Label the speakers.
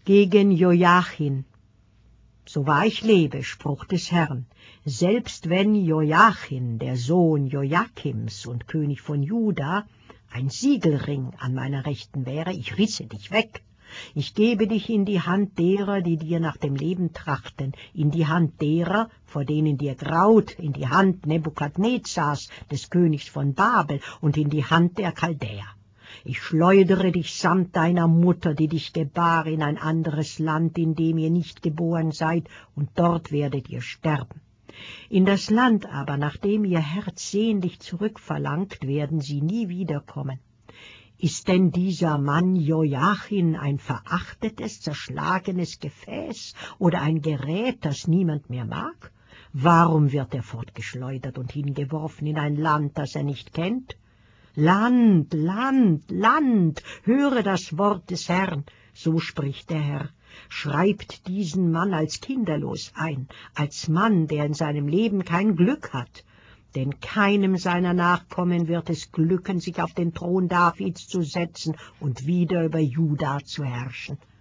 Speaker 1: gegen Joachim. So wahr ich lebe, Spruch des Herrn, selbst wenn Joachim, der Sohn Joachims und König von Juda, ein Siegelring an meiner Rechten wäre, ich risse dich weg. Ich gebe dich in die Hand derer, die dir nach dem Leben trachten, in die Hand derer, vor denen dir graut, in die Hand Nebukadnezars, des Königs von Babel, und in die Hand der Chaldäer. Ich schleudere dich samt deiner Mutter, die dich gebar, in ein anderes Land, in dem ihr nicht geboren seid, und dort werdet ihr sterben. In das Land aber, nach dem ihr Herz sehnlich zurückverlangt, werden sie nie wiederkommen. Ist denn dieser Mann Joachim ein verachtetes, zerschlagenes Gefäß oder ein Gerät, das niemand mehr mag? Warum wird er fortgeschleudert und hingeworfen in ein Land, das er nicht kennt? Land, Land, Land, höre das Wort des Herrn, so spricht der Herr. Schreibt diesen Mann als kinderlos ein, als Mann, der in seinem Leben kein Glück hat. Denn keinem seiner Nachkommen wird es glücken, sich auf den Thron Davids zu setzen und wieder über Juda zu herrschen.